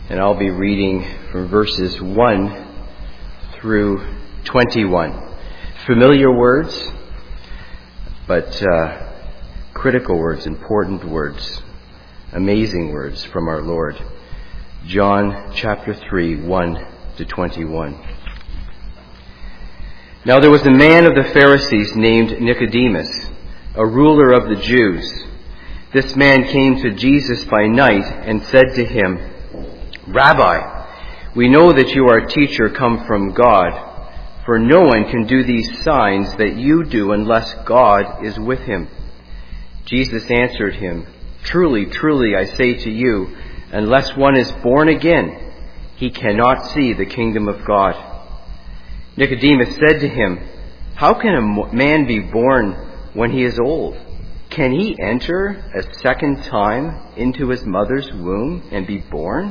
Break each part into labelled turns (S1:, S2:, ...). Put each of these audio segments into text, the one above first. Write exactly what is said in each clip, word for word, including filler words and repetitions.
S1: and I'll be reading from verses one through twenty-one. Familiar words, but uh, critical words, important words, amazing words from our Lord. John chapter three, one to twenty-one. Now there was a man of the Pharisees named Nicodemus, a ruler of the Jews. This man came to Jesus by night and said to him, "Rabbi, we know that you are a teacher come from God, for no one can do these signs that you do unless God is with him." Jesus answered him, "Truly, truly, I say to you, unless one is born again, he cannot see the kingdom of God." Nicodemus said to him, "How can a man be born when he is old? Can he enter a second time into his mother's womb and be born?"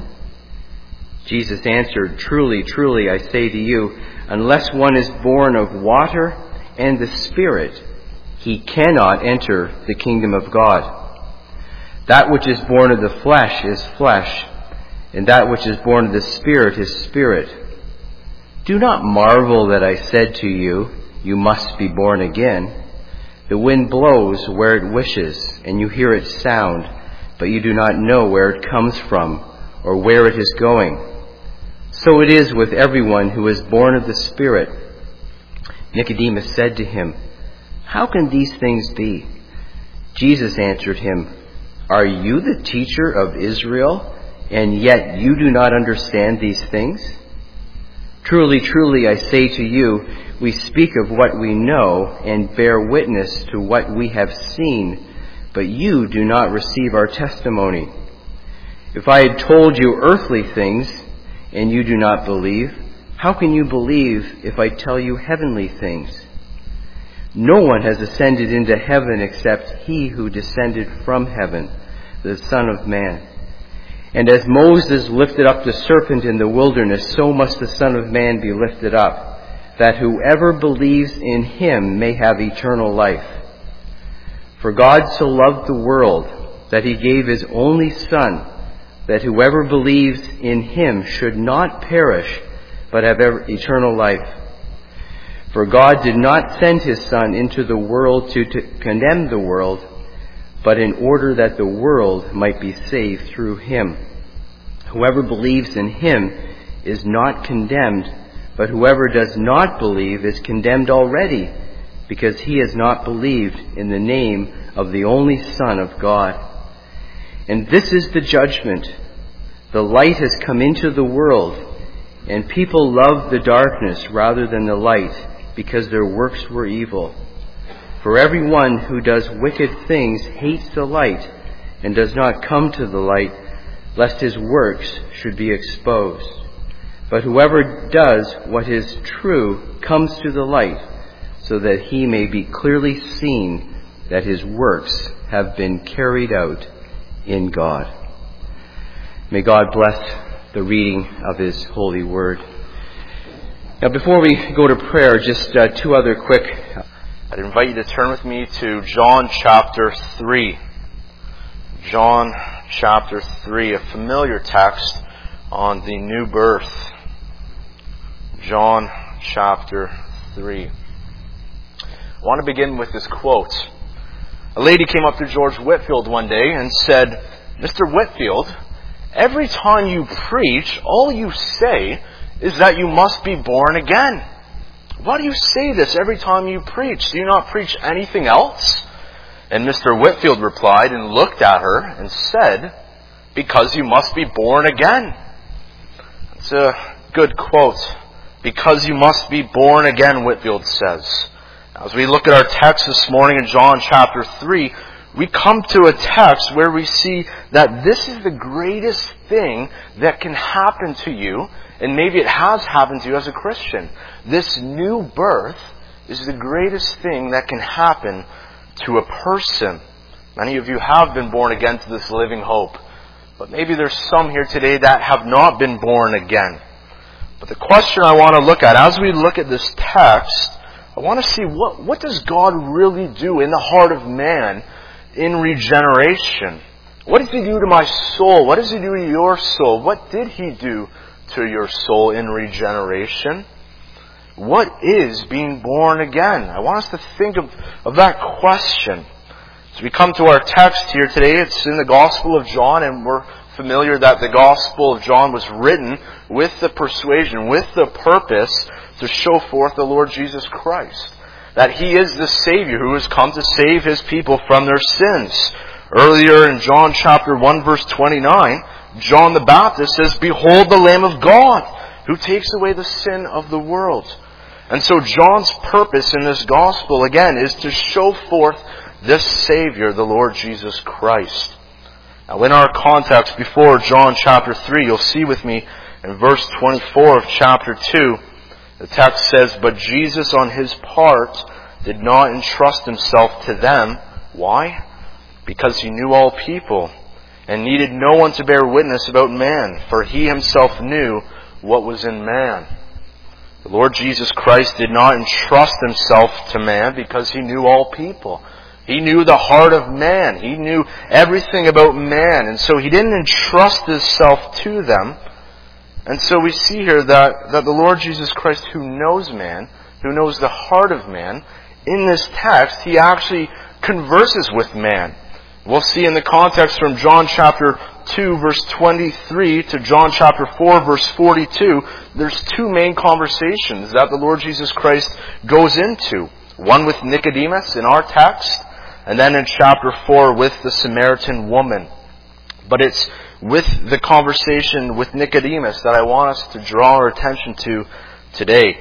S1: Jesus answered, "Truly, truly, I say to you, unless one is born of water and the Spirit, he cannot enter the kingdom of God. That which is born of the flesh is flesh, and that which is born of the Spirit is spirit. Do not marvel that I said to you, you must be born again. The wind blows where it wishes, and you hear its sound, but you do not know where it comes from or where it is going. So it is with everyone who is born of the Spirit." Nicodemus said to him, "How can these things be?" Jesus answered him, "Are you the teacher of Israel, and yet you do not understand these things? Truly, truly, I say to you, we speak of what we know and bear witness to what we have seen, but you do not receive our testimony. If I had told you earthly things and you do not believe, how can you believe if I tell you heavenly things? No one has ascended into heaven except he who descended from heaven, the Son of Man. And as Moses lifted up the serpent in the wilderness, so must the Son of Man be lifted up, that whoever believes in him may have eternal life. For God so loved the world that he gave his only Son, that whoever believes in him should not perish, but have eternal life. For God did not send his Son into the world to, to condemn the world, but in order that the world might be saved through him. Whoever believes in him is not condemned, but whoever does not believe is condemned already, because he has not believed in the name of the only Son of God. And this is the judgment. The light has come into the world, and people love the darkness rather than the light, because their works were evil. For everyone who does wicked things hates the light and does not come to the light, lest his works should be exposed. But whoever does what is true comes to the light, so that he may be clearly seen that his works have been carried out in God." May God bless the reading of his holy word. Now, before we go to prayer, just uh, two other quick... I'd invite you to turn with me to John chapter three. John chapter three, a familiar text on the new birth. John chapter three. I want to begin with this quote. A lady came up to George Whitefield one day and said, "Mister Whitefield, every time you preach, all you say is that you must be born again. Why do you say this every time you preach? Do you not preach anything else?" And Mister Whitefield replied and looked at her and said, "Because you must be born again." It's a good quote. Because you must be born again, Whitefield says. As we look at our text this morning in John chapter three, we come to a text where we see that this is the greatest thing that can happen to you, and maybe it has happened to you as a Christian. This new birth is the greatest thing that can happen to a person. Many of you have been born again to this living hope, but maybe there's some here today that have not been born again. But the question I want to look at, as we look at this text, I want to see what, what does God really do in the heart of man in regeneration?
S2: What does He do to my soul? What does He do to your soul? What did He do to your soul in regeneration? What is being born again? I want us to think of, of that question. As we come to our text here today, it's in the Gospel of John, and we're familiar that the Gospel of John was written with the persuasion, with the purpose to show forth the Lord Jesus Christ. That He is the Savior who has come to save His people from their sins. Earlier in John chapter one verse twenty-nine, John the Baptist says, "Behold the Lamb of God, who takes away the sin of the world." And so John's purpose in this Gospel, again, is to show forth this Savior, the Lord Jesus Christ. Now in our context before John chapter three, you'll see with me in verse twenty-four of chapter two, the text says, "But Jesus on His part did not entrust Himself to them." Why? Because He knew all people and needed no one to bear witness about man, for He Himself knew what was in man. The Lord Jesus Christ did not entrust Himself to man because He knew all people. He knew the heart of man. He knew everything about man. And so He didn't entrust Himself to them. And so we see here that, that the Lord Jesus Christ, who knows man, who knows the heart of man, in this text, He actually converses with man. We'll see in the context from John chapter two verse twenty-three to John chapter four verse forty-two, there's two main conversations that the Lord Jesus Christ goes into. One with Nicodemus in our text, and then in chapter four with the Samaritan woman. But it's with the conversation with Nicodemus that I want us to draw our attention to today.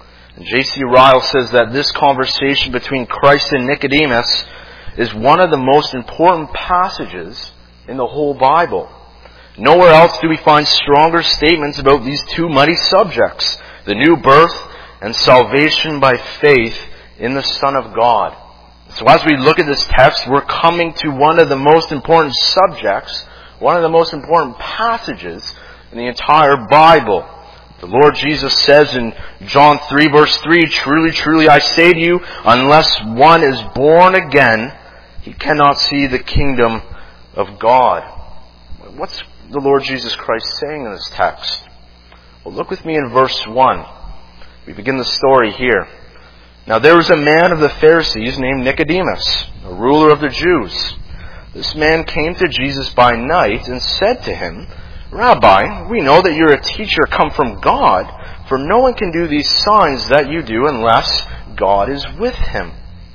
S2: J C Ryle says that this conversation between Christ and Nicodemus is one of the most important passages in the whole Bible. Nowhere else do we find stronger statements about these two mighty subjects, the new birth and salvation by faith in the Son of God. So as we look at this text, we're coming to one of the most important subjects, one of the most important passages in the entire Bible. The Lord Jesus says in John three verse three, "Truly, truly, I say to you, unless one is born again, he cannot see the kingdom of God." What's the Lord Jesus Christ saying in this text? Well, look with me in verse one. We begin the story here. "Now there was a man of the Pharisees named Nicodemus, a ruler of the Jews. This man came to Jesus by night and said to Him, 'Rabbi, we know that you're a teacher come from God, for no one can do these signs that you do unless God is with him.'"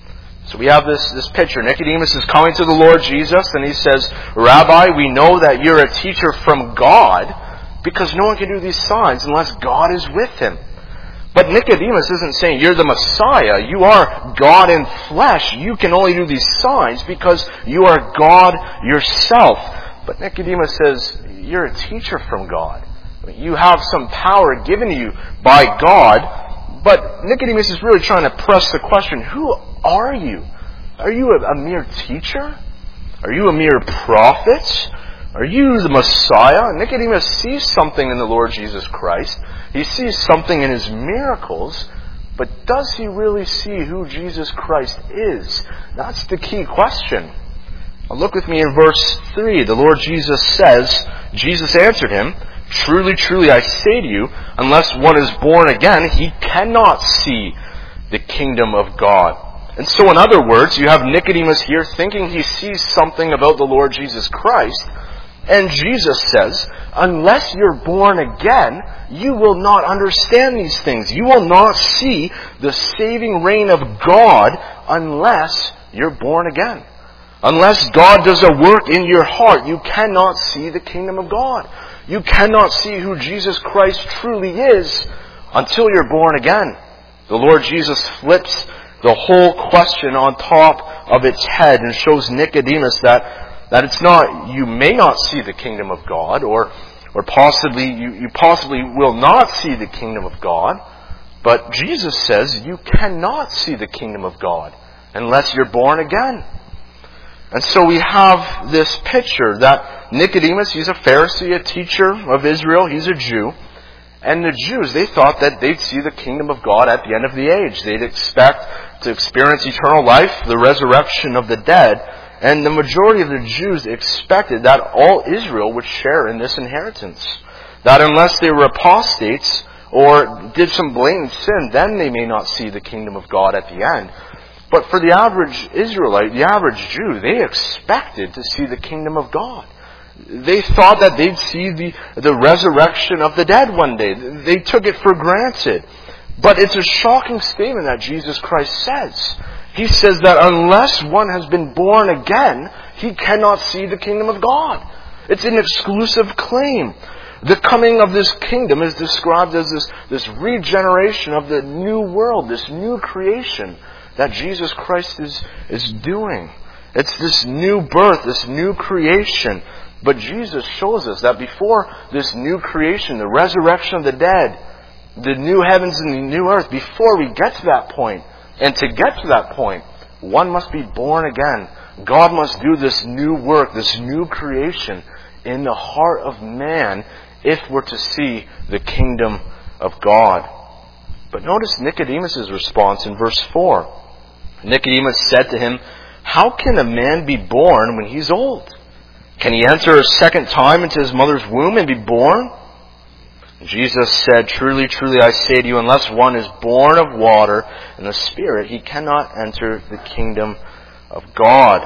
S2: So we have this, this picture. Nicodemus is coming to the Lord Jesus and he says, "Rabbi, we know that you're a teacher from God because no one can do these signs unless God is with him." But Nicodemus isn't saying you're the Messiah. You are God in flesh. You can only do these signs because you are God yourself. But Nicodemus says, you're a teacher from God. You have some power given to you by God. But Nicodemus is really trying to press the question, who are you? Are you a, a mere teacher? Are you a mere prophet? Are you the Messiah? Nicodemus sees something in the Lord Jesus Christ. He sees something in His miracles. But does he really see who Jesus Christ is? That's the key question. Now look with me in verse three. The Lord Jesus says, Jesus answered him, "Truly, truly, I say to you, unless one is born again, he cannot see the kingdom of God." And so in other words, you have Nicodemus here thinking he sees something about the Lord Jesus Christ. And Jesus says, unless you're born again, you will not understand these things. You will not see the saving reign of God unless you're born again. Unless God does a work in your heart, you cannot see the kingdom of God. You cannot see who Jesus Christ truly is until you're born again. The Lord Jesus flips the whole question on top of its head and shows Nicodemus that That it's not, you may not see the kingdom of God, or or possibly, you, you possibly will not see the kingdom of God. But Jesus says you cannot see the kingdom of God unless you're born again. And so we have this picture that Nicodemus, he's a Pharisee, a teacher of Israel, he's a Jew. And the Jews, they thought that they'd see the kingdom of God at the end of the age. They'd expect to experience eternal life, the resurrection of the dead. And the majority of the Jews expected that all Israel would share in this inheritance. That unless they were apostates or did some blatant sin, then they may not see the kingdom of God at the end. But for the average Israelite, the average Jew, they expected to see the kingdom of God. They thought that they'd see the, the resurrection of the dead one day. They took it for granted. But it's a shocking statement that Jesus Christ says. He says that unless one has been born again, he cannot see the kingdom of God. It's an exclusive claim. The coming of this kingdom is described as this, this regeneration of the new world, this new creation that Jesus Christ is, is doing. It's this new birth, this new creation. But Jesus shows us that before this new creation, the resurrection of the dead, the new heavens and the new earth, before we get to that point, and to get to that point, one must be born again. God must do this new work, this new creation in the heart of man if we're to see the kingdom of God. But notice Nicodemus' response in verse four. Nicodemus said to him, "How can a man be born when he's old? Can he enter a second time into his mother's womb and be born?" Jesus said, "Truly, truly, I say to you, unless one is born of water and the Spirit, he cannot enter the kingdom of God."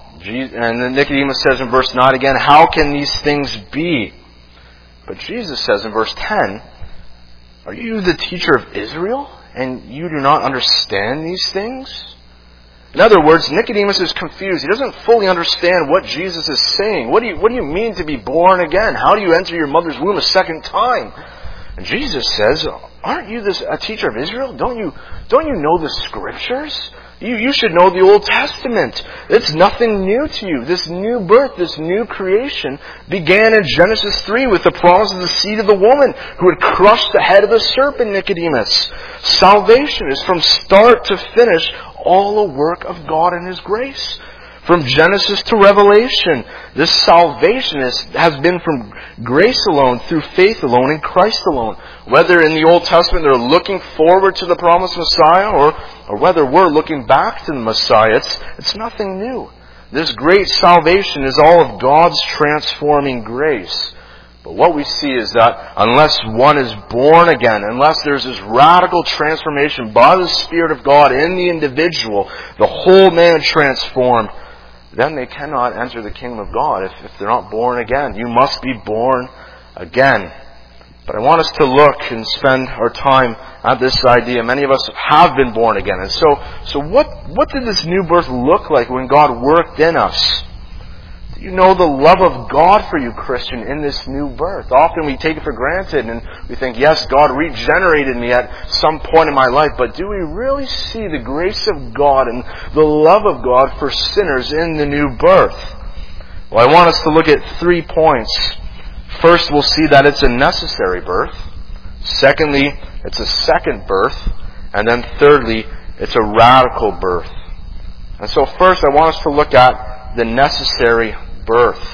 S2: And then Nicodemus says in verse nine again, "How can these things be?" But Jesus says in verse ten, "Are you the teacher of Israel, and you do not understand these things?" In other words, Nicodemus is confused. He doesn't fully understand what Jesus is saying. What do you, what do you mean to be born again? How do you enter your mother's womb a second time? And Jesus says, "Aren't you this, a teacher of Israel? Don't you, don't you know the Scriptures? You, you should know the Old Testament. It's nothing new to you. This new birth, this new creation began in Genesis three with the promise of the seed of the woman who would crush the head of the serpent, Nicodemus. Salvation is from start to finish all a work of God and His grace. From Genesis to Revelation, this salvation is, has been from grace alone, through faith alone, in Christ alone. Whether in the Old Testament they're looking forward to the promised Messiah, or, or whether we're looking back to the Messiah, it's, it's nothing new. This great salvation is all of God's transforming grace. But what we see is that unless one is born again, unless there's this radical transformation by the Spirit of God in the individual, the whole man transformed, then they cannot enter the kingdom of God if, if they're not born again. You must be born again. But I want us to look and spend our time at this idea. Many of us have been born again. And so, so what, what did this new birth look like when God worked in us? You know the love of God for you, Christian, in this new birth. Often we take it for granted and we think, yes, God regenerated me at some point in my life, but do we really see the grace of God and the love of God for sinners in the new birth? Well, I want us to look at three points. First, we'll see that it's a necessary birth. Secondly, it's a second birth. And then thirdly, it's a radical birth. And so first, I want us to look at the necessary birth.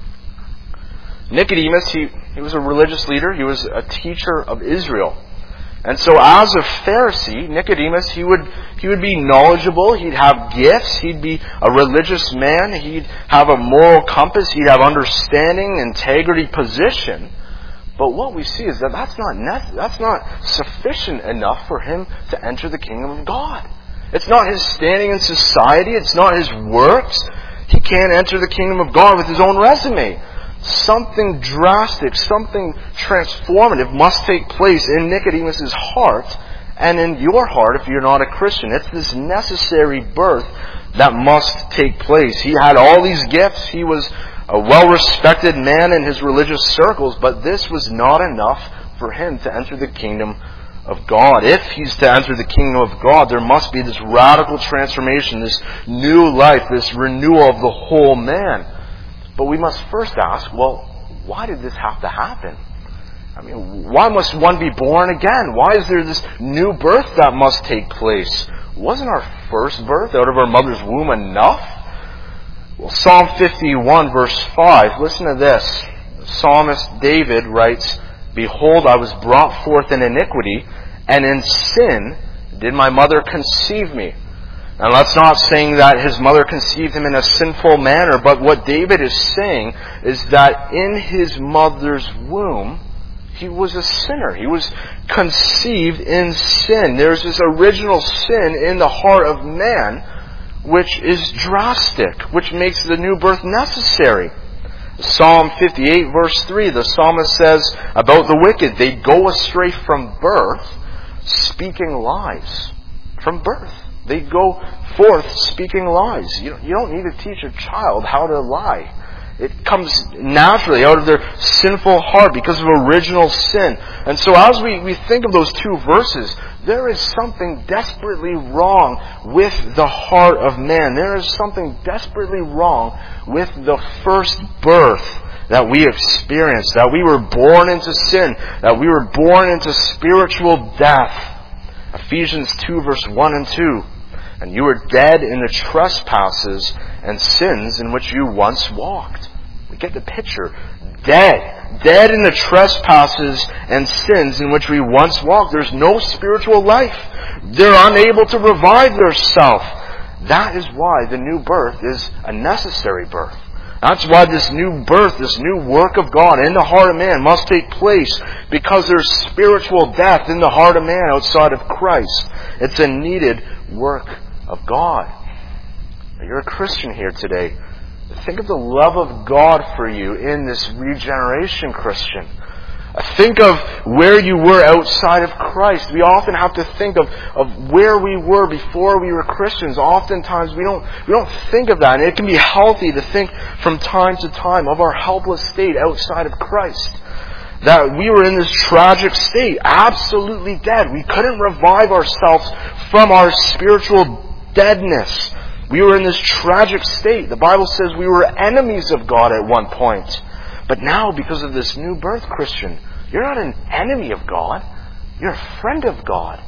S2: Nicodemus, he, he was a religious leader. He was a teacher of Israel. And so as a Pharisee, Nicodemus, he would, he would be knowledgeable. He'd have gifts. He'd be a religious man. He'd have a moral compass. He'd have understanding, integrity, position. But what we see is that that's not, ne- that's not sufficient enough for him to enter the kingdom of God. It's not his standing in society. It's not his works. He can't enter the kingdom of God with his own resume. Something drastic, something transformative must take place in Nicodemus' heart and in your heart if you're not a Christian. It's this necessary birth that must take place. He had all these gifts. He was a well-respected man in his religious circles, but this was not enough for him to enter the kingdom of God. If he's to enter the kingdom of God, there must be this radical transformation, this new life, this renewal of the whole man. But we must first ask, well, why did this have to happen? I mean, why must one be born again? Why is there this new birth that must take place? Wasn't our first birth out of our mother's womb enough? Well, Psalm fifty-one verse five, listen to this. The psalmist David writes, "Behold, I was brought forth in iniquity, and in sin did my mother conceive me." And that's not saying that his mother conceived him in a sinful manner, but what David is saying is that in his mother's womb, he was a sinner. He was conceived in sin. There's this original sin in the heart of man, which is drastic, which makes the new birth necessary. Psalm fifty-eight verse three, the psalmist says about the wicked, they go astray from birth, speaking lies. From birth. They go forth speaking lies. You don't, you don't need to teach a child how to lie. It comes naturally out of their sinful heart because of original sin. And so as we, we think of those two verses, there is something desperately wrong with the heart of man. There is something desperately wrong with the first birth that we experienced, that we were born into sin, that we were born into spiritual death. Ephesians two verse one and two. And you were dead in the trespasses and sins in which you once walked. We get the picture. Dead. Dead in the trespasses and sins in which we once walked. There's no spiritual life. They're unable to revive themselves. That is why the new birth is a necessary birth. That's why this new birth, this new work of God in the heart of man must take place, because there's spiritual death in the heart of man outside of Christ. It's a needed work of God. You're a Christian here today. Think of the love of God for you in this regeneration, Christian. Think of where you were outside of Christ. We often have to think of, of where we were before we were Christians. Oftentimes we don't, we don't think of that. And it can be healthy to think from time to time of our helpless state outside of Christ. That we were in this tragic state, absolutely dead. We couldn't revive ourselves from our spiritual deadness. We were in this tragic state. The Bible says we were enemies of God at one point. But now, because of this new birth, Christian, you're not an enemy of God. You're a friend of God.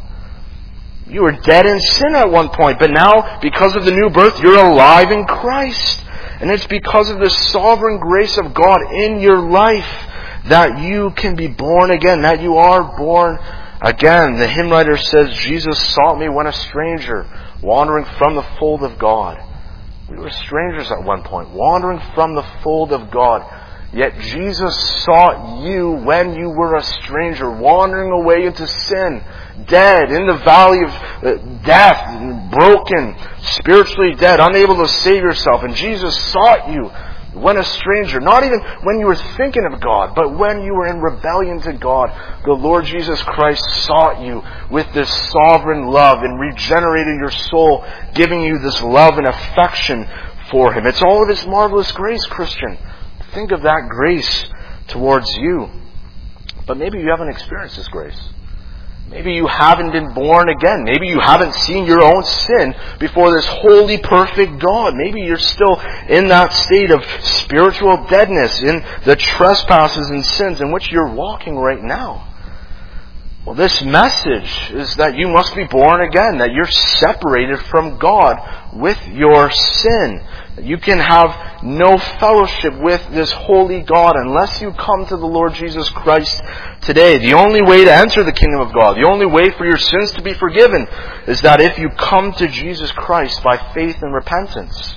S2: You were dead in sin at one point, but now, because of the new birth, you're alive in Christ. And it's because of the sovereign grace of God in your life that you can be born again, that you are born again. The hymn writer says, Jesus sought me when a stranger, wandering from the fold of God. We were strangers at one point, wandering from the fold of God. Yet Jesus sought you when you were a stranger, wandering away into sin, dead, in the valley of death, broken, spiritually dead, unable to save yourself. And Jesus sought you when a stranger, not even when you were thinking of God, but when you were in rebellion to God. The Lord Jesus Christ sought you with this sovereign love and regenerated your soul, giving you this love and affection for Him. It's all of His marvelous grace, Christian. Think of that grace towards you. But maybe you haven't experienced this grace. Maybe you haven't been born again. Maybe you haven't seen your own sin before this holy, perfect God. Maybe you're still in that state of spiritual deadness, in the trespasses and sins in which you're walking right now. Well, this message is that you must be born again, that you're separated from God with your sin. You can have no fellowship with this holy God unless you come to the Lord Jesus Christ today. The only way to enter the kingdom of God, the only way for your sins to be forgiven, is that if you come to Jesus Christ by faith and repentance.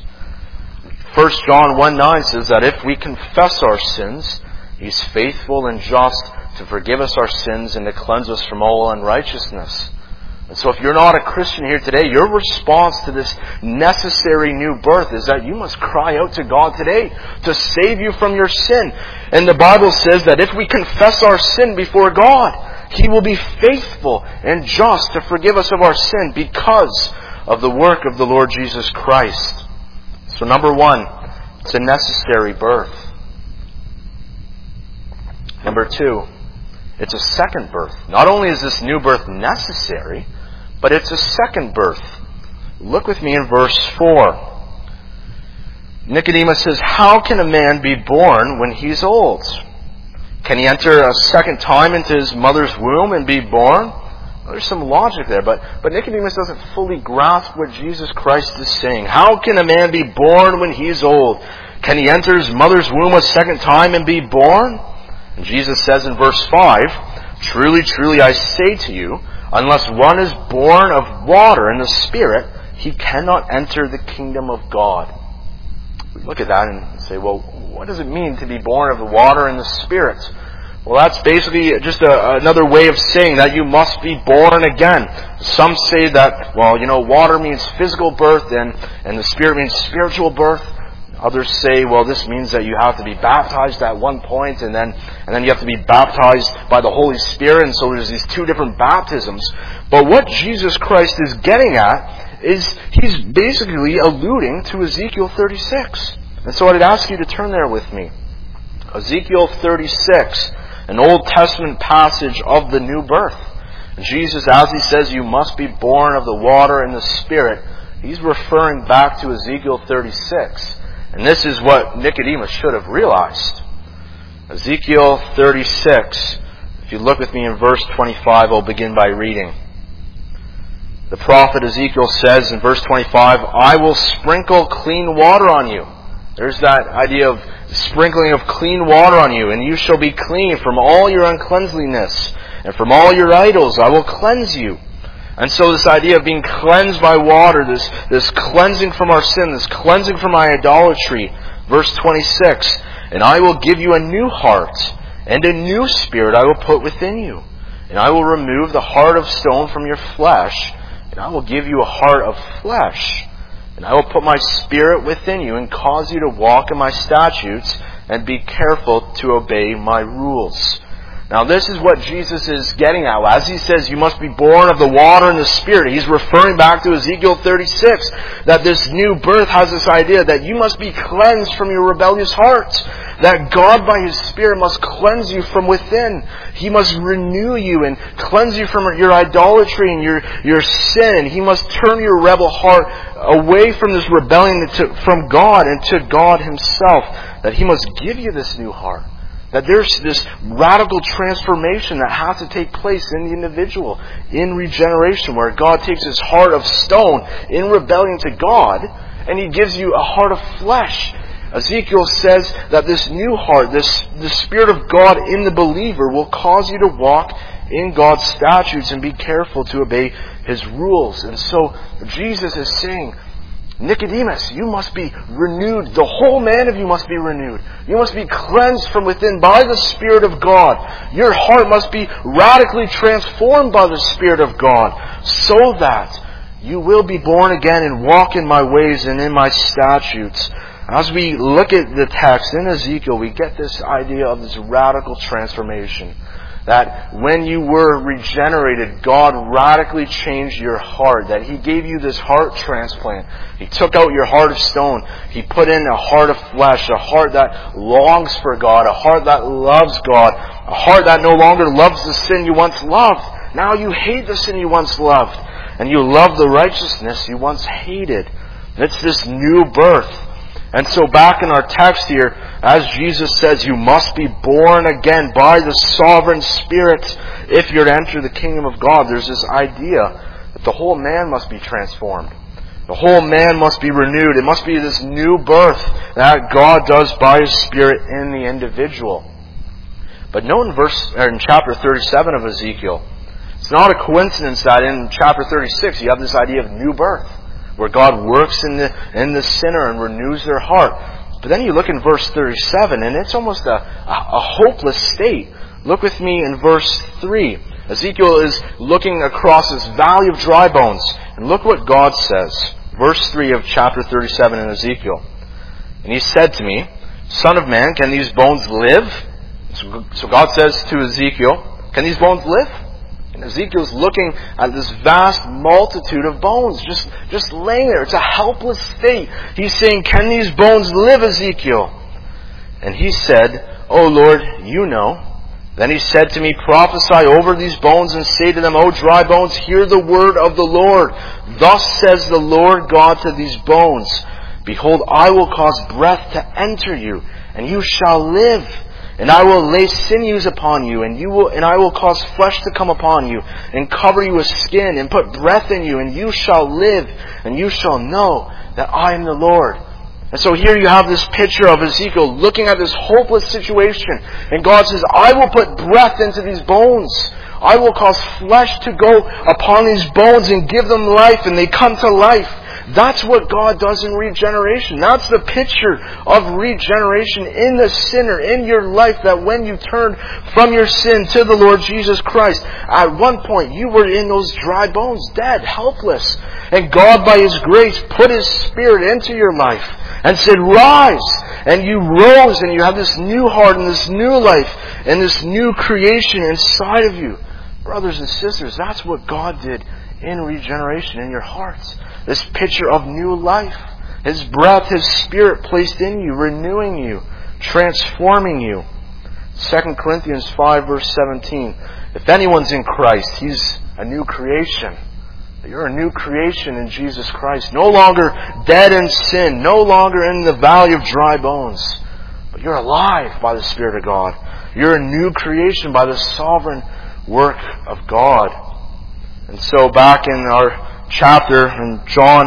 S2: First John one nine says that if we confess our sins, He's faithful and just to forgive us our sins and to cleanse us from all unrighteousness. And so if you're not a Christian here today, your response to this necessary new birth is that you must cry out to God today to save you from your sin. And the Bible says that if we confess our sin before God, He will be faithful and just to forgive us of our sin because of the work of the Lord Jesus Christ. So number one, it's a necessary birth. Number two, it's a second birth. Not only is this new birth necessary, but it's a second birth. Look with me in verse four. Nicodemus says, how can a man be born when he's old? Can he enter a second time into his mother's womb and be born? Well, there's some logic there, but, but Nicodemus doesn't fully grasp what Jesus Christ is saying. How can a man be born when he's old? Can he enter his mother's womb a second time and be born? And Jesus says in verse five, truly, truly, I say to you, unless one is born of water and the Spirit, he cannot enter the kingdom of God. We look at that and say, well, what does it mean to be born of the water and the Spirit? Well, that's basically just a, another way of saying that you must be born again. Some say that, well, you know, water means physical birth and, and the Spirit means spiritual birth. Others say, well, this means that you have to be baptized at one point and then and then you have to be baptized by the Holy Spirit, and so there's these two different baptisms. But what Jesus Christ is getting at is he's basically alluding to Ezekiel thirty-six. And so I'd ask you to turn there with me. Ezekiel thirty-six, an Old Testament passage of the new birth. Jesus, as he says, you must be born of the water and the Spirit, he's referring back to Ezekiel thirty-six. And this is what Nicodemus should have realized. Ezekiel thirty-six. If you look with me in verse twenty-five, I'll begin by reading. The prophet Ezekiel says in verse twenty-five, I will sprinkle clean water on you. There's that idea of sprinkling of clean water on you, and you shall be clean from all your uncleanliness, and from all your idols I will cleanse you. And so this idea of being cleansed by water, this, this cleansing from our sin, this cleansing from our idolatry. Verse twenty-six, and I will give you a new heart, and a new spirit I will put within you. And I will remove the heart of stone from your flesh, and I will give you a heart of flesh. And I will put my Spirit within you and cause you to walk in my statutes and be careful to obey my rules. Now this is what Jesus is getting at. As he says, you must be born of the water and the Spirit. He's referring back to Ezekiel thirty-six, that this new birth has this idea that you must be cleansed from your rebellious heart. That God by His Spirit must cleanse you from within. He must renew you and cleanse you from your idolatry and your, your sin. He must turn your rebel heart away from this rebellion to, from God and to God Himself. That He must give you this new heart. That there's this radical transformation that has to take place in the individual in regeneration, where God takes his heart of stone in rebellion to God and He gives you a heart of flesh. Ezekiel says that this new heart, this the Spirit of God in the believer will cause you to walk in God's statutes and be careful to obey His rules. And so Jesus is saying, Nicodemus, you must be renewed. The whole man of you must be renewed. You must be cleansed from within by the Spirit of God. Your heart must be radically transformed by the Spirit of God, so that you will be born again and walk in my ways and in my statutes. As we look at the text in Ezekiel, we get this idea of this radical transformation. That when you were regenerated, God radically changed your heart. That He gave you this heart transplant. He took out your heart of stone. He put in a heart of flesh, a heart that longs for God, a heart that loves God, a heart that no longer loves the sin you once loved. Now you hate the sin you once loved, and you love the righteousness you once hated. It's this new birth. And so back in our text here, as Jesus says, you must be born again by the sovereign Spirit if you're to enter the kingdom of God. There's this idea that the whole man must be transformed. The whole man must be renewed. It must be this new birth that God does by His Spirit in the individual. But note in verse, or in chapter thirty-seven of Ezekiel, it's not a coincidence that in chapter thirty-six you have this idea of new birth, where God works in the in the sinner and renews their heart. But then you look in verse thirty-seven, and it's almost a, a, a hopeless state. Look with me in verse three. Ezekiel is looking across this valley of dry bones. And look what God says. Verse three of chapter thirty-seven in Ezekiel. And He said to me, Son of man, can these bones live? So, so God says to Ezekiel, can these bones live? And Ezekiel's looking at this vast multitude of bones, just, just laying there. It's a helpless state. He's saying, can these bones live, Ezekiel? And he said, O Lord, you know. Then he said to me, prophesy over these bones and say to them, O dry bones, hear the word of the Lord. Thus says the Lord God to these bones, behold, I will cause breath to enter you, and you shall live. And I will lay sinews upon you, and you will, and I will cause flesh to come upon you, and cover you with skin, and put breath in you, and you shall live, and you shall know that I am the Lord. And so here you have this picture of Ezekiel looking at this hopeless situation, and God says, I will put breath into these bones. I will cause flesh to go upon these bones and give them life, and they come to life. That's what God does in regeneration. That's the picture of regeneration in the sinner, in your life, that when you turned from your sin to the Lord Jesus Christ, at one point you were in those dry bones, dead, helpless. And God, by His grace, put His Spirit into your life and said, rise! And you rose, and you have this new heart and this new life and this new creation inside of you. Brothers and sisters, that's what God did in regeneration in your hearts. This picture of new life. His breath, His Spirit placed in you, renewing you, transforming you. Second Corinthians five verse seventeen. If anyone's in Christ, he's a new creation. You're a new creation in Jesus Christ. No longer dead in sin. No longer in the valley of dry bones. But you're alive by the Spirit of God. You're a new creation by the sovereign work of God. And so back in our chapter in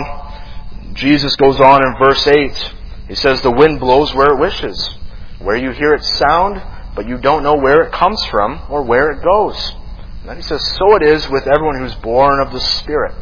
S2: John, Jesus goes on in verse eight. He says, the wind blows where it wishes, where you hear its sound, but you don't know where it comes from or where it goes. And then he says, so it is with everyone who's born of the Spirit.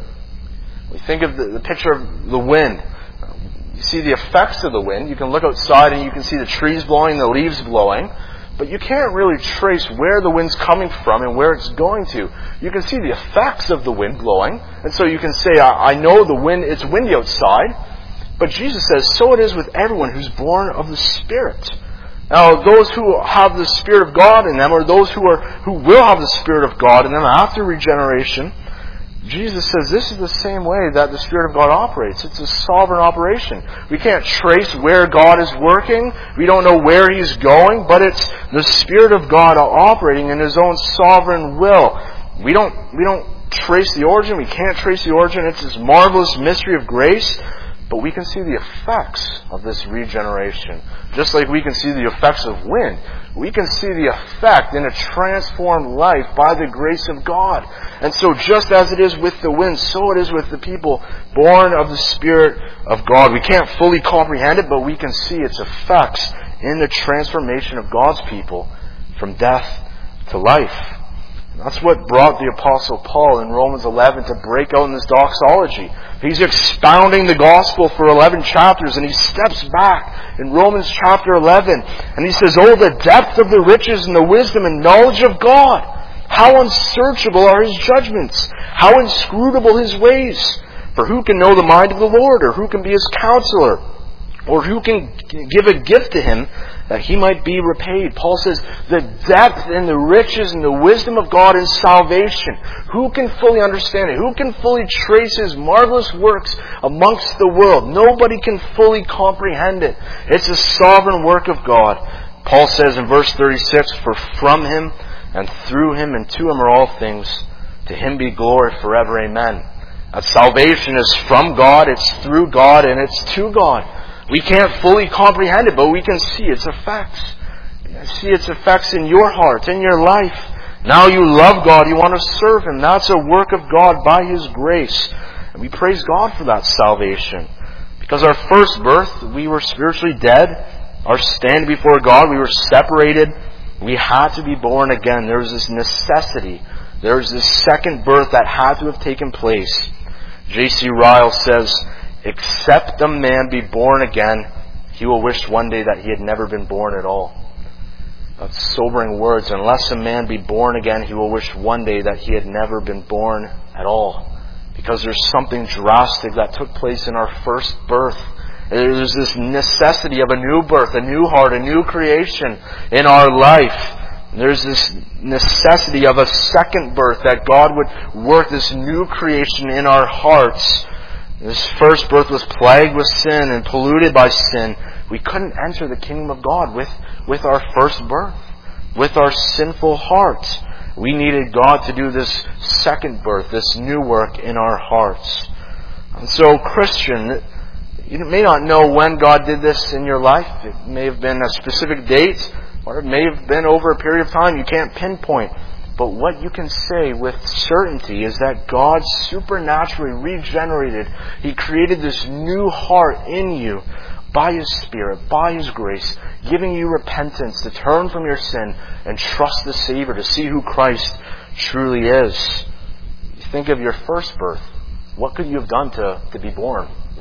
S2: We think of the, the picture of the wind. You see the effects of the wind. You can look outside and you can see the trees blowing, the leaves blowing. But you can't really trace where the wind's coming from and where it's going to. You can see the effects of the wind blowing. And so you can say, I, I know the wind, it's windy outside. But Jesus says, so it is with everyone who's born of the Spirit. Now, those who have the Spirit of God in them, or those who are who will have the Spirit of God in them after regeneration, Jesus says this is the same way that the Spirit of God operates. It's a sovereign operation. We can't trace where God is working. We don't know where He's going, but it's the Spirit of God operating in His own sovereign will. We don't, we don't trace the origin. We can't trace the origin. It's this marvelous mystery of grace. But we can see the effects of this regeneration. Just like we can see the effects of wind. We can see the effect in a transformed life by the grace of God. And so just as it is with the wind, so it is with the people born of the Spirit of God. We can't fully comprehend it, but we can see its effects in the transformation of God's people from death to life. That's what brought the Apostle Paul in Romans eleven to break out in this doxology. He's expounding the gospel for eleven chapters, and he steps back in Romans chapter eleven, and he says, oh, the depth of the riches and the wisdom and knowledge of God! How unsearchable are His judgments! How inscrutable His ways! For who can know the mind of the Lord, or who can be His counselor? Or who can give a gift to Him that He might be repaid? Paul says, the depth and the riches and the wisdom of God in salvation. Who can fully understand it? Who can fully trace His marvelous works amongst the world? Nobody can fully comprehend it. It's a sovereign work of God. Paul says in verse thirty-six, for from Him and through Him and to Him are all things. To Him be glory forever. Amen. That salvation is from God, it's through God, and it's to God. We can't fully comprehend it, but we can see its effects. You can see its effects in your heart, in your life. Now you love God, you want to serve Him. That's a work of God by His grace. And we praise God for that salvation. Because our first birth, we were spiritually dead. Our stand before God, we were separated. We had to be born again. There was this necessity. There was this second birth that had to have taken place. J C Ryle says, except a man be born again, he will wish one day that he had never been born at all. That's sobering words. Unless a man be born again, he will wish one day that he had never been born at all. Because there's something drastic that took place in our first birth. There's this necessity of a new birth, a new heart, a new creation in our life. There's this necessity of a second birth, that God would work this new creation in our hearts. This first birth was plagued with sin and polluted by sin. We couldn't enter the kingdom of God with, with our first birth, with our sinful hearts. We needed God to do this second birth, this new work in our hearts. And so, Christian, you may not know when God did this in your life. It may have been a specific date, or it may have been over a period of time you can't pinpoint. But what you can say with certainty is that God supernaturally regenerated. He created this new heart in you by His Spirit, by His grace, giving you repentance to turn from your sin and trust the Savior, to see who Christ truly is. You think of your first birth. What could you have done to, to be born?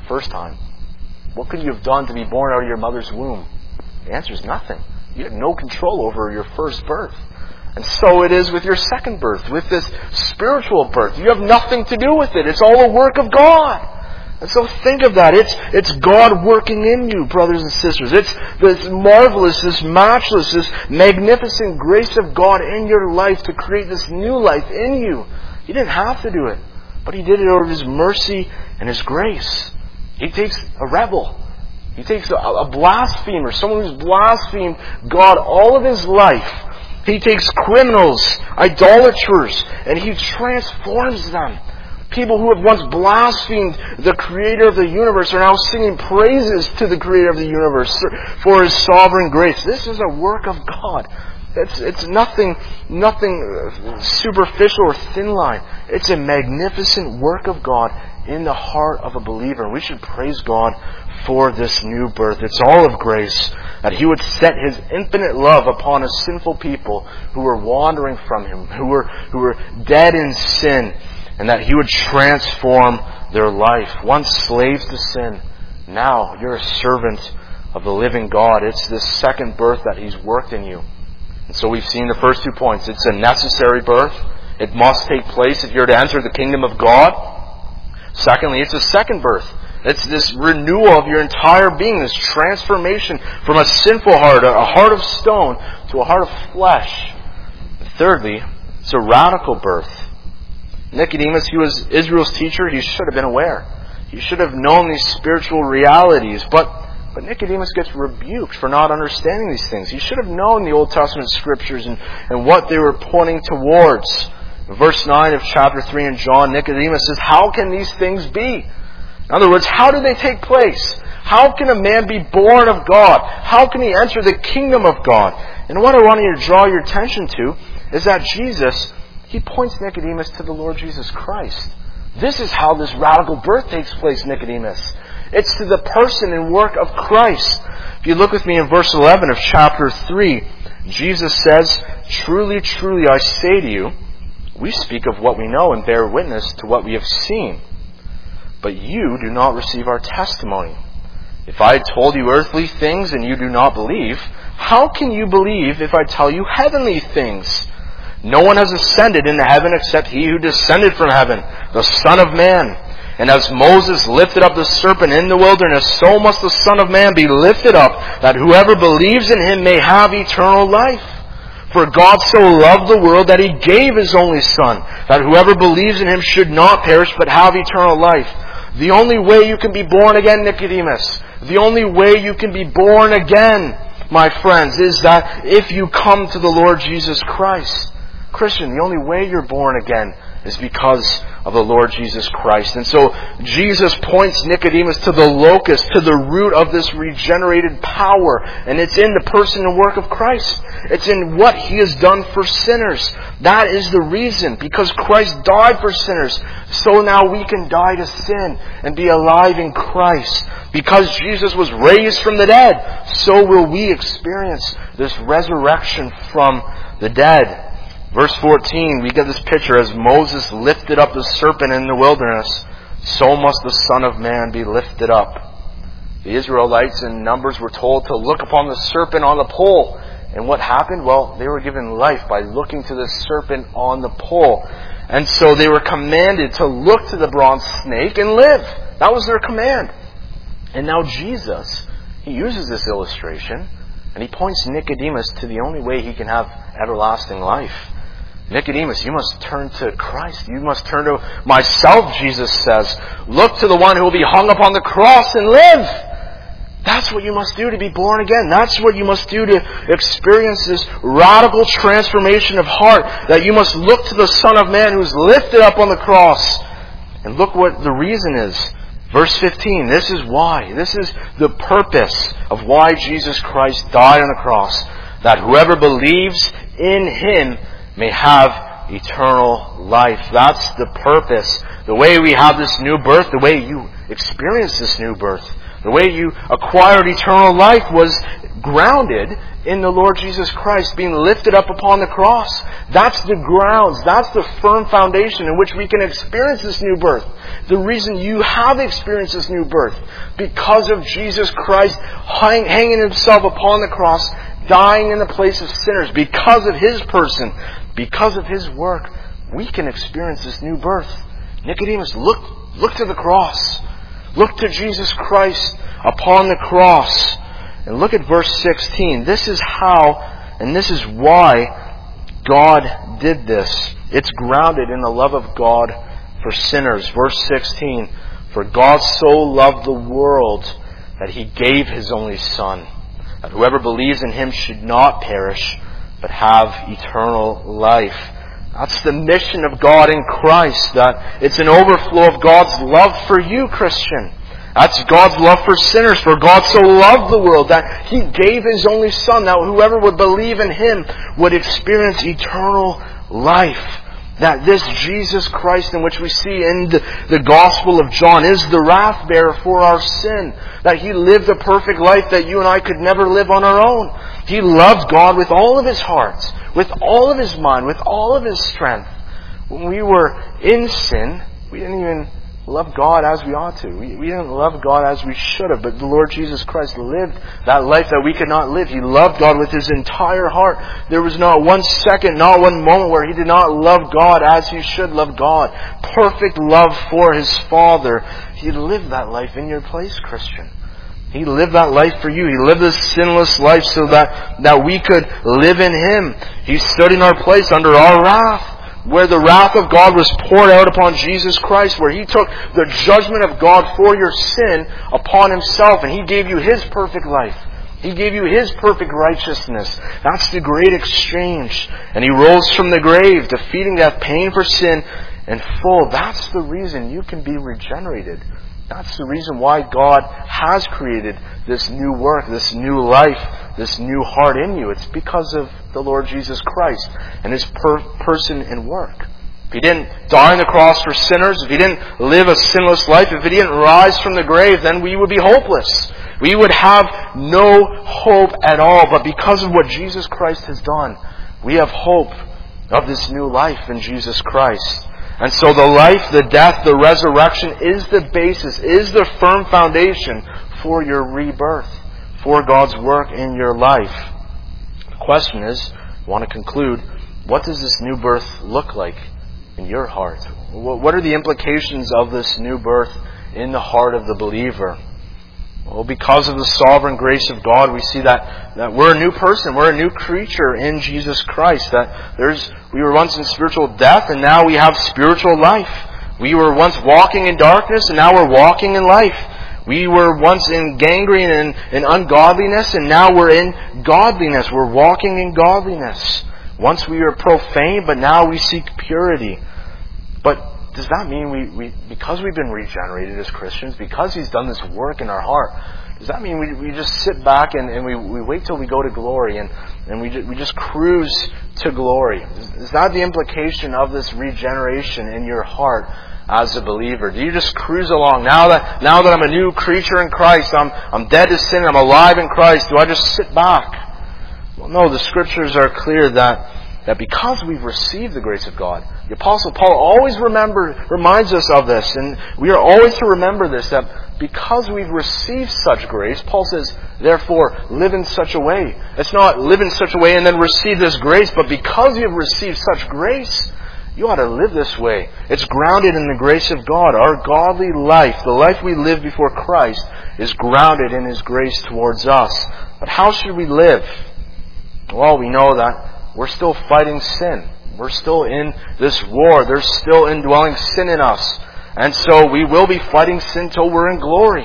S2: the first time? What could you have done to be born out of your mother's womb? The answer is nothing. You had no control over your first birth. And so it is with your second birth, with this spiritual birth. You have nothing to do with it. It's all a work of God. And so think of that. It's, it's God working in you, brothers and sisters. It's this marvelous, this matchless, this magnificent grace of God in your life to create this new life in you. He didn't have to do it, but He did it out of His mercy and His grace. He takes a rebel. He takes a, a blasphemer, someone who's blasphemed God all of his life. He takes criminals, idolaters, and He transforms them. People who have once blasphemed the Creator of the universe are now singing praises to the Creator of the universe for His sovereign grace. This is a work of God. It's, it's nothing, nothing superficial or thin line. It's a magnificent work of God in the heart of a believer. And we should praise God for this new birth. It's all of grace, that He would set His infinite love upon a sinful people who were wandering from Him, who were, who were dead in sin, and that He would transform their life. Once slaves to sin, now you're a servant of the living God. It's this second birth that He's worked in you. And so we've seen the first two points. It's a necessary birth. It must take place if you're to enter the kingdom of God. Secondly, it's a second birth. It's this renewal of your entire being, this transformation from a sinful heart, a heart of stone, to a heart of flesh. And thirdly, it's a radical birth. Nicodemus, he was Israel's teacher. He should have been aware. He should have known these spiritual realities. But, but Nicodemus gets rebuked for not understanding these things. He should have known the Old Testament scriptures and, and what they were pointing towards. In verse nine of chapter three in John, Nicodemus says, how can these things be? In other words, how do they take place? How can a man be born of God? How can he enter the kingdom of God? And what I want you to draw your attention to is that Jesus, He points Nicodemus to the Lord Jesus Christ. This is how this radical birth takes place, Nicodemus. It's to the person and work of Christ. If you look with me in verse eleven of chapter three, Jesus says, truly, truly, I say to you, we speak of what we know and bear witness to what we have seen. But you do not receive our testimony. If I had told you earthly things and you do not believe, how can you believe if I tell you heavenly things? No one has ascended into heaven except He who descended from heaven, the Son of Man. And as Moses lifted up the serpent in the wilderness, so must the Son of Man be lifted up, that whoever believes in Him may have eternal life. For God so loved the world that He gave His only Son, that whoever believes in Him should not perish but have eternal life. The only way you can be born again, Nicodemus, the only way you can be born again, my friends, is that if you come to the Lord Jesus Christ. Christian, the only way you're born again is because of the Lord Jesus Christ. And so Jesus points Nicodemus to the locus, to the root of this regenerated power. And it's in the person and work of Christ. It's in what He has done for sinners. That is the reason. Because Christ died for sinners, so now we can die to sin and be alive in Christ. Because Jesus was raised from the dead, so will we experience this resurrection from the dead. Verse fourteen, we get this picture, as Moses lifted up the serpent in the wilderness, so must the Son of Man be lifted up. The Israelites in Numbers were told to look upon the serpent on the pole. And what happened? Well, they were given life by looking to the serpent on the pole. And so they were commanded to look to the bronze snake and live. That was their command. And now Jesus, He uses this illustration, and He points Nicodemus to the only way he can have everlasting life. Nicodemus, you must turn to Christ. You must turn to myself, Jesus says. Look to the one who will be hung upon the cross and live. That's what you must do to be born again. That's what you must do to experience this radical transformation of heart. That you must look to the Son of Man who's lifted up on the cross. And look what the reason is. Verse fifteen, this is why. This is the purpose of why Jesus Christ died on the cross. That whoever believes in Him may have eternal life. That's the purpose. The way we have this new birth, the way you experience this new birth, the way you acquired eternal life was grounded in the Lord Jesus Christ being lifted up upon the cross. That's the grounds, that's the firm foundation in which we can experience this new birth. The reason you have experienced this new birth, because of Jesus Christ hang, hanging himself upon the cross, dying in the place of sinners, because of his person, because of his work, we can experience this new birth. Nicodemus, look, look to the cross. Look to Jesus Christ upon the cross. And look at verse sixteen. This is how, and this is why God did this. It's grounded in the love of God for sinners. Verse sixteen. For God so loved the world that he gave his only Son, that whoever believes in him should not perish, but have eternal life. That's the mission of God in Christ. That it's an overflow of God's love for you, Christian. That's God's love for sinners. For God so loved the world that he gave his only Son, that whoever would believe in him would experience eternal life. That this Jesus Christ in which we see in the, the Gospel of John is the wrath bearer for our sin. That he lived a perfect life that you and I could never live on our own. He loved God with all of his heart, with all of his mind, with all of his strength. When we were in sin, we didn't even love God as we ought to. We, we didn't love God as we should have. But the Lord Jesus Christ lived that life that we could not live. He loved God with his entire heart. There was not one second, not one moment where he did not love God as he should love God. Perfect love for his Father. He lived that life in your place, Christian. He lived that life for you. He lived this sinless life so that, that we could live in him. He stood in our place under our wrath, where the wrath of God was poured out upon Jesus Christ, where he took the judgment of God for your sin upon himself, and he gave you his perfect life. He gave you his perfect righteousness. That's the great exchange. And he rose from the grave, defeating death, paying for sin in full. That's the reason you can be regenerated. That's the reason why God has created this new work, this new life, this new heart in you. It's because of the Lord Jesus Christ and his per- person and work. If he didn't die on the cross for sinners, if he didn't live a sinless life, if he didn't rise from the grave, then we would be hopeless. We would have no hope at all. But because of what Jesus Christ has done, we have hope of this new life in Jesus Christ. And so the life, the death, the resurrection is the basis, is the firm foundation for your rebirth, for God's work in your life. The question is, I want to conclude, what does this new birth look like in your heart? What are the implications of this new birth in the heart of the believer? Well, because of the sovereign grace of God, we see that, that we're a new person. We're a new creature in Jesus Christ. That there's we were once in spiritual death, and now we have spiritual life. We were once walking in darkness, and now we're walking in life. We were once in gangrene and, and ungodliness, and now we're in godliness. We're walking in godliness. Once we were profane, but now we seek purity. But does that mean we, we, because we've been regenerated as Christians, because he's done this work in our heart, does that mean we, we just sit back and, and we, we wait till we go to glory and, and we, just, we just cruise to glory? Is, is that the implication of this regeneration in your heart as a believer? Do you just cruise along? Now that, now that I'm a new creature in Christ, I'm, I'm dead to sin, I'm alive in Christ, do I just sit back? Well, no, the Scriptures are clear that That because we've received the grace of God, the Apostle Paul always remember, reminds us of this, and we are always to remember this, that because we've received such grace, Paul says, therefore, live in such a way. It's not live in such a way and then receive this grace, but because you've received such grace, you ought to live this way. It's grounded in the grace of God. Our godly life, the life we live before Christ, is grounded in his grace towards us. But how should we live? Well, we know that we're still fighting sin. We're still in this war. There's still indwelling sin in us. And so we will be fighting sin till we're in glory.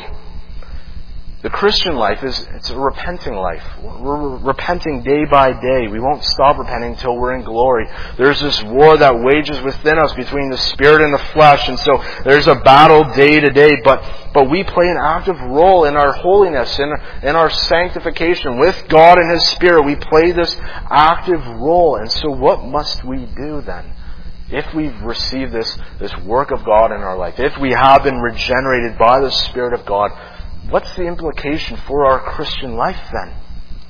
S2: The Christian life is it's a repenting life. We're repenting day by day. We won't stop repenting until we're in glory. There's this war that wages within us between the spirit and the flesh. And so there's a battle day to day. But but we play an active role in our holiness, in, in our sanctification. With God and His Spirit, we play this active role. And so what must we do then? If we've received this, this work of God in our life, if we have been regenerated by the Spirit of God, what's the implication for our Christian life then?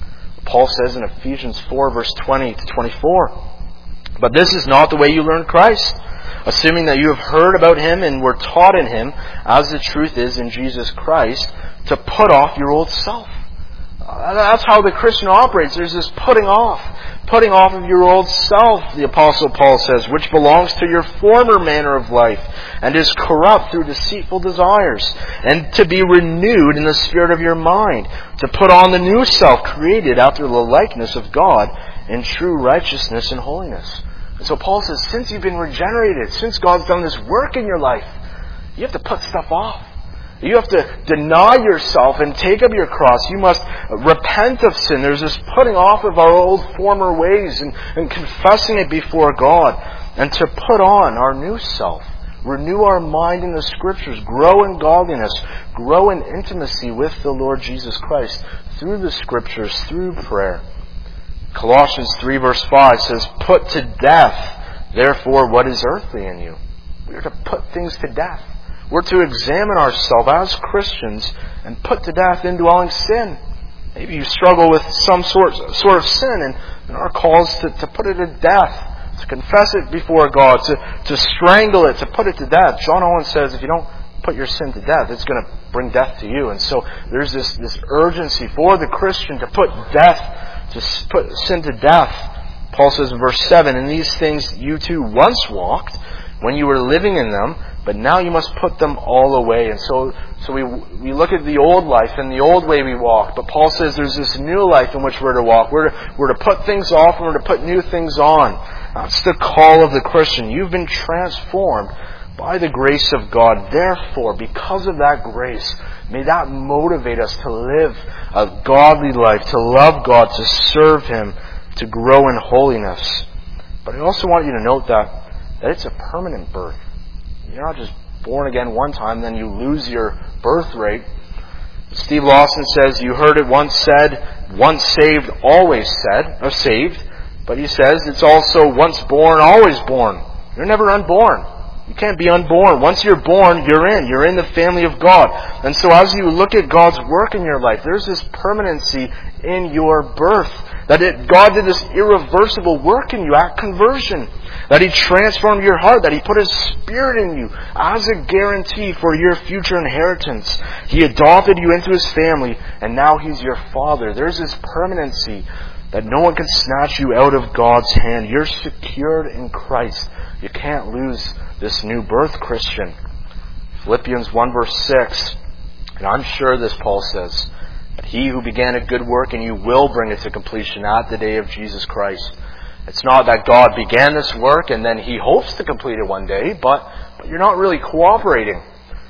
S2: Paul says in Ephesians four, verse twenty to twenty-four. But this is not the way you learned Christ, assuming that you have heard about Him and were taught in Him, as the truth is in Jesus Christ, to put off your old self. Uh, that's how the Christian operates. There's this putting off. Putting off of your old self, the Apostle Paul says, which belongs to your former manner of life, and is corrupt through deceitful desires, and to be renewed in the spirit of your mind, to put on the new self, created after the likeness of God, in true righteousness and holiness. And so Paul says, since you've been regenerated, since God's done this work in your life, you have to put stuff off. You have to deny yourself and take up your cross. You must repent of sin. There's this putting off of our old former ways and, and confessing it before God. And to put on our new self. Renew our mind in the Scriptures. Grow in godliness. Grow in intimacy with the Lord Jesus Christ through the Scriptures, through prayer. Colossians three verse five says, put to death, therefore, what is earthly in you. We are to put things to death. We're to examine ourselves as Christians and put to death indwelling sin. Maybe you struggle with some sort, sort of sin, and, and our call is to, to put it to death, to confess it before God, to, to strangle it, to put it to death. John Owen says if you don't put your sin to death, it's going to bring death to you. And so there's this, this urgency for the Christian to put death, to put sin to death. Paul says in verse seven, in these things you too once walked when you were living in them, but now you must put them all away. And so so we we look at the old life and the old way we walk. But Paul says there's this new life in which we're to walk. We're to, we're to put things off and we're to put new things on. That's the call of the Christian. You've been transformed by the grace of God. Therefore, because of that grace, may that motivate us to live a godly life, to love God, to serve Him, to grow in holiness. But I also want you to note that, that it's a permanent birth. You're not just born again one time, then you lose your birthright. Steve Lawson says, you heard it once said, once saved, always said, or saved. But he says, it's also once born, always born. You're never unborn. You can't be unborn. Once you're born, you're in. You're in the family of God. And so as you look at God's work in your life, there's this permanency in your birth. That it, God did this irreversible work in you at conversion. That He transformed your heart. That He put His Spirit in you as a guarantee for your future inheritance. He adopted you into His family, and now He's your Father. There's this permanency that no one can snatch you out of God's hand. You're secured in Christ. You can't lose this new birth, Christian. Philippians one verse six. And I'm sure this, Paul says, that He who began a good work in you will bring it to completion at the day of Jesus Christ. It's not that God began this work and then He hopes to complete it one day, but, but you're not really cooperating.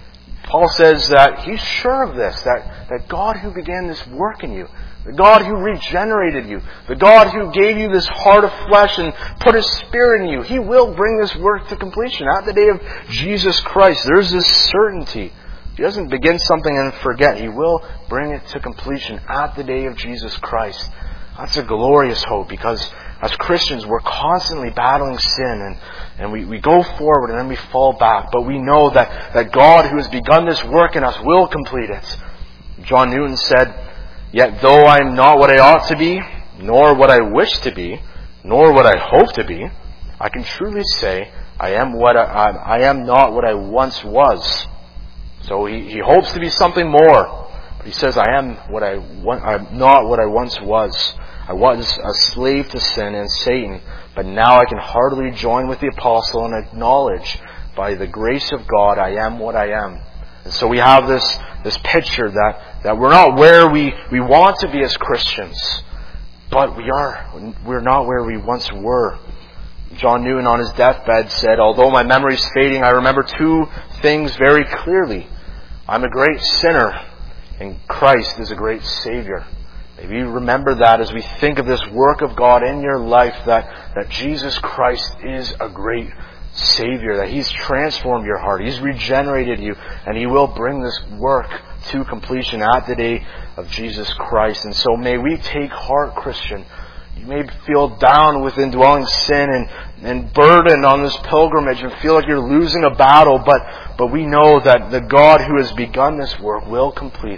S2: Paul says that he's sure of this, that, that God who began this work in you, the God who regenerated you, the God who gave you this heart of flesh and put His Spirit in you, He will bring this work to completion at the day of Jesus Christ. There's this certainty. He doesn't begin something and forget. He will bring it to completion at the day of Jesus Christ. That's a glorious hope, because as Christians we're constantly battling sin, and, and we, we go forward and then we fall back. But we know that, that God who has begun this work in us will complete it. John Newton said, yet though I am not what I ought to be, nor what I wish to be, nor what I hope to be, I can truly say I am what I, I, I am not what I once was. So he, he hopes to be something more. But he says, I am what I I'm not what I once was. I was a slave to sin and Satan, but now I can heartily join with the apostle and acknowledge by the grace of God I am what I am. And so we have this this picture that, that we're not where we, we want to be as Christians, but we are we're not where we once were. John Newton on his deathbed said, although my memory's fading, I remember two things very clearly. I'm a great sinner, and Christ is a great Savior. Maybe you remember that as we think of this work of God in your life, that, that Jesus Christ is a great Savior, that He's transformed your heart, He's regenerated you, and He will bring this work to completion at the day of Jesus Christ. And so may we take heart, Christian. You may feel down with indwelling sin and, and burdened on this pilgrimage and feel like you're losing a battle, but, but we know that the God who has begun this work will complete it.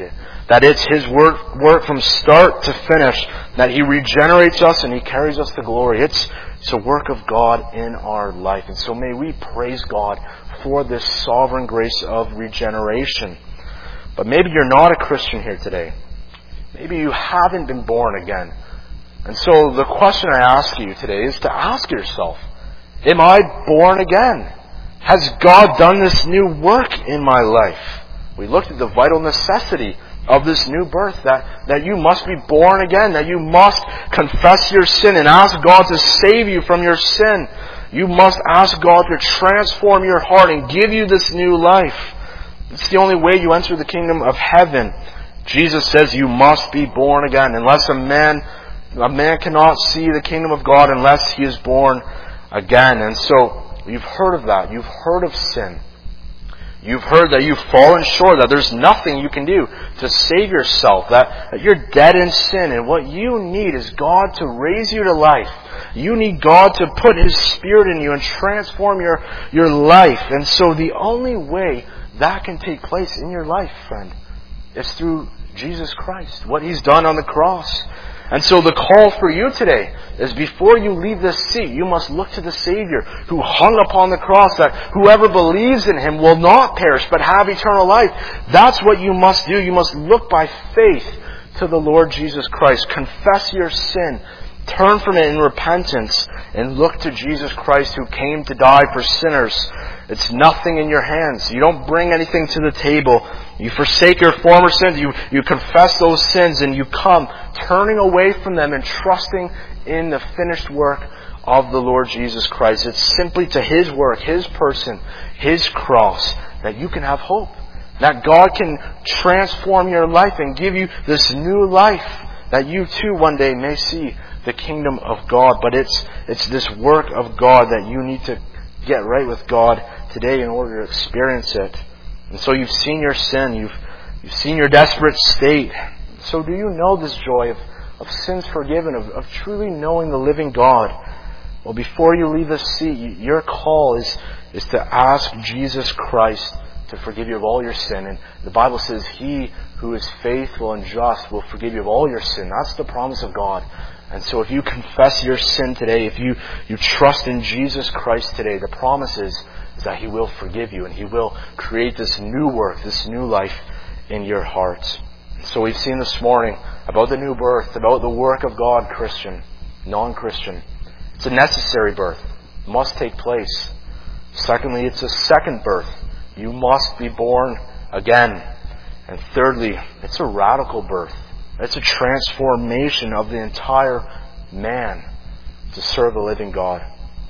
S2: That it's His work, work from start to finish. That He regenerates us and He carries us to glory. It's, it's a work of God in our life. And so may we praise God for this sovereign grace of regeneration. But maybe you're not a Christian here today. Maybe you haven't been born again. And so the question I ask you today is to ask yourself, am I born again? Has God done this new work in my life? We looked at the vital necessity of this new birth, that, that you must be born again, that you must confess your sin and ask God to save you from your sin. You must ask God to transform your heart and give you this new life. It's the only way you enter the kingdom of heaven. Jesus says you must be born again. Unless a man, a man cannot see the kingdom of God unless he is born again. And so you've heard of that. You've heard of sin. You've heard that you've fallen short, that there's nothing you can do to save yourself, that, that you're dead in sin, and what you need is God to raise you to life. You need God to put His Spirit in you and transform your, your life. And so the only way that can take place in your life, friend, is through Jesus Christ, what He's done on the cross. And so the call for you today is, before you leave this seat, you must look to the Savior who hung upon the cross, that whoever believes in Him will not perish but have eternal life. That's what you must do. You must look by faith to the Lord Jesus Christ. Confess your sin. Turn from it in repentance and look to Jesus Christ, who came to die for sinners. It's nothing in your hands. You don't bring anything to the table. You forsake your former sins. You, you confess those sins and you come turning away from them and trusting in the finished work of the Lord Jesus Christ. It's simply to His work, His person, His cross, that you can have hope. That God can transform your life and give you this new life, that you too one day may see the kingdom of God. But it's it's this work of God that you need to get right with God today in order to experience it. And so you've seen your sin, you've you've seen your desperate state. So do you know this joy of, of sins forgiven, of, of truly knowing the living God? Well, before you leave this seat, your call is, is to ask Jesus Christ to forgive you of all your sin. And the Bible says He who is faithful and just will forgive you of all your sin. That's the promise of God. And so if you confess your sin today, if you, you trust in Jesus Christ today, the promise is, is that He will forgive you and He will create this new work, this new life in your heart. So we've seen this morning about the new birth, about the work of God, Christian, non-Christian. It's a necessary birth. It must take place. Secondly, it's a second birth. You must be born again. And thirdly, it's a radical birth. It's a transformation of the entire man to serve the living God.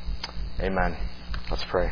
S2: Amen. Let's pray.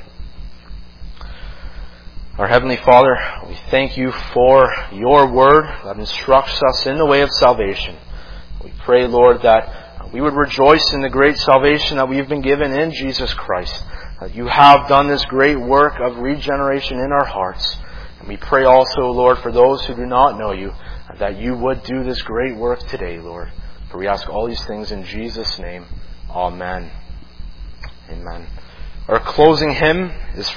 S2: Our Heavenly Father, we thank You for Your Word that instructs us in the way of salvation. We pray, Lord, that we would rejoice in the great salvation that we've been given in Jesus Christ, that You have done this great work of regeneration in our hearts. And we pray also, Lord, for those who do not know You, that You would do this great work today, Lord. For we ask all these things in Jesus' name. Amen. Amen. Our closing hymn is